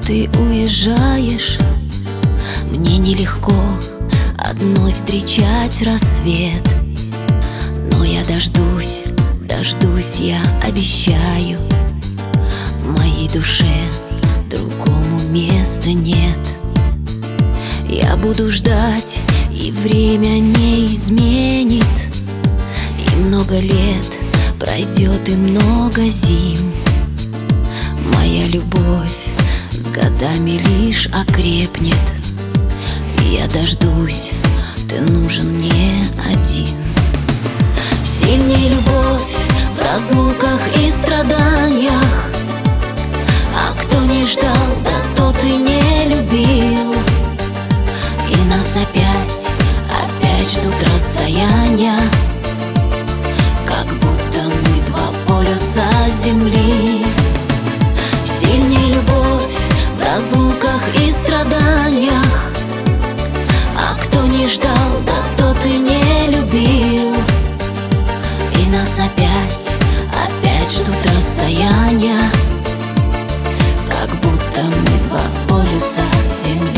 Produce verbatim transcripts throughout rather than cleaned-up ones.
ты уезжаешь, мне нелегко одной встречать рассвет. Но я дождусь, дождусь, я обещаю. В моей душе другому места нет. Я буду ждать, и время не изменит. И много лет пройдет, и много зим. Моя любовь с годами лишь окрепнет. Я дождусь, ты нужен мне один. Сильней любовь в разлуках и страданиях. А кто не ждал, да тот и не любил. И нас опять, опять ждут расстояния, как будто мы два полюса земли. Сильней любовь в разлуках и страданиях. А кто не ждал, да тот и не любил. И нас опять, опять ждут расстояния, как будто мы два полюса земли.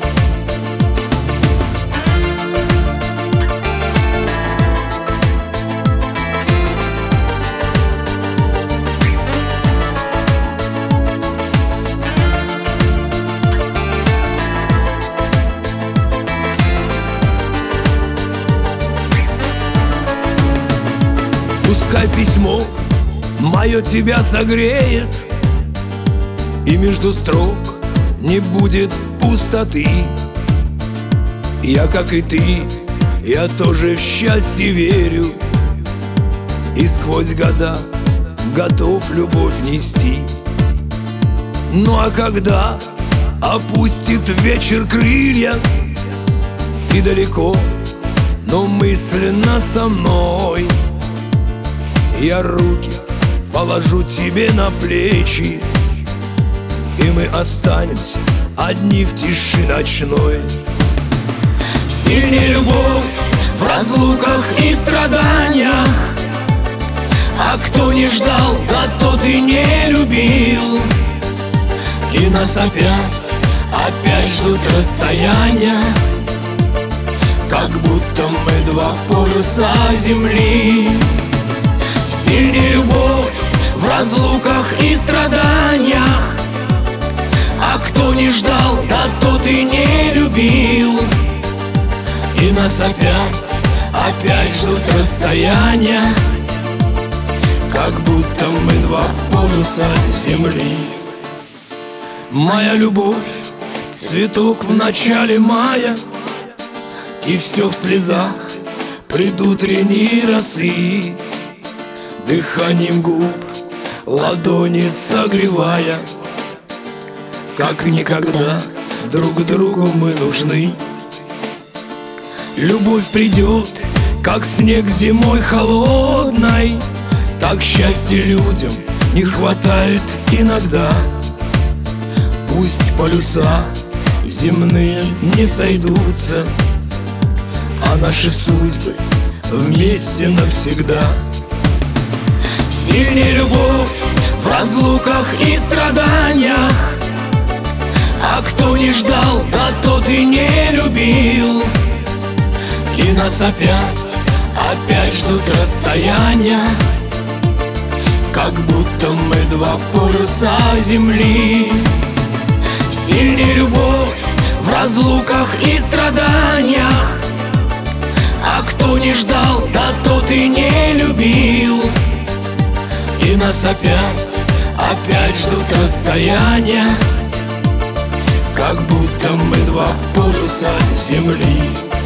Пускай письмо мое тебя согреет, и между строк не будет пустоты. Я, как и ты, я тоже в счастье верю, и сквозь года готов любовь нести. Ну а когда опустит вечер крылья, и далеко, но мысленно со мной, я руки положу тебе на плечи, и мы останемся одни в тиши ночной. Сильней любовь в разлуках и страданиях. А кто не ждал, да тот и не любил. И нас опять, опять ждут расстояния, как будто мы два полюса земли. Сильней любовь в разлуках и страданиях. А кто не ждал, да тот и не любил. И нас опять, опять ждут расстояния, как будто мы два полюса земли. Моя любовь, цветок в начале мая, и все в слезах предутренней росы. Дыханием губ ладони согревая, как никогда друг другу мы нужны. Любовь придет, как снег зимой холодной, так счастья людям не хватает иногда. Пусть полюса земные не сойдутся, а наши судьбы вместе навсегда. Сильней любовь в разлуках и страданиях. А кто не ждал, да тот и не любил. И нас опять, опять ждут расстояния, как будто мы два полюса земли. Сильней любовь в разлуках и страданиях. А кто не ждал, да тот и не любил. И нас опять, опять ждут расстояния, как будто мы два полюса земли.